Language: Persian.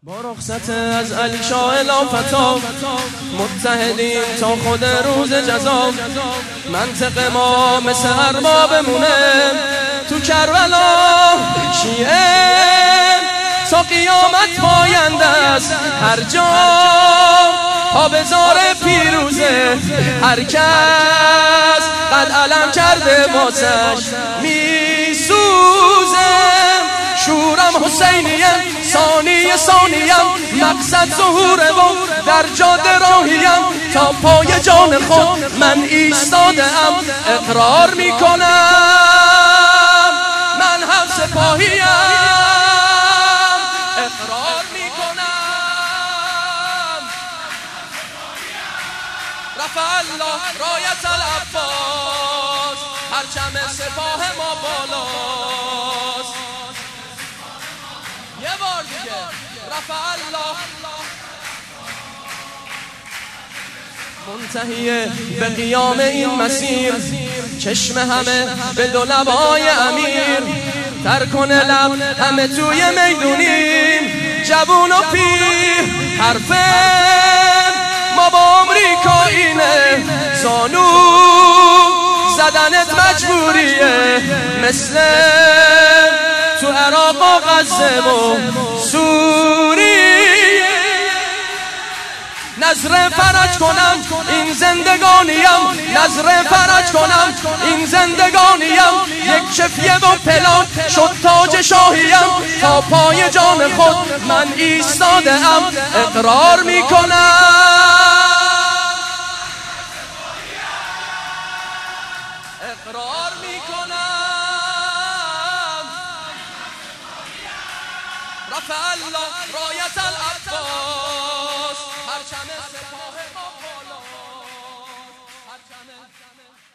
با رخصت از علی شاه لافتا متحدیم تا خود روز جزا، منطق ما مثل ارباب بمونه تو کربلا. شیعه تا قیامت پاینده است، هر جا پابزار پیروزه، هر کس قد علم کرده واسش میسوزه. شورم حسینیم، ثانیم، مقصد ظهوره و در جاده راهیم، تا پای جان خود من ایستاده ام. اقرار میکنم من هم سپاهیم، اقرار میکنم رفع الله رایت العباس، پرچم سپاه ما بالاست. یه بار دیگه رفع الله. منتهیه به قیام این مسیر، چشم همه به دو لبای امیر. تر کنه لب همه توی میدونیم، جوون و پیر. حرف ما با آمریکا اینه، زانو زدنت مجبوریه، مثل تو عراق و غزه و سوریه. نظر فرج کنم این زندگانیم، نظر فرج کنم این زندگانیم. یک شفیه و پلان شد تاج شاهیم، تا پای جان خود من ایستاده ام. اقرار میکنم اقرار میکنم رفع الله رایت العباس، پرچم سپاه ما بالا.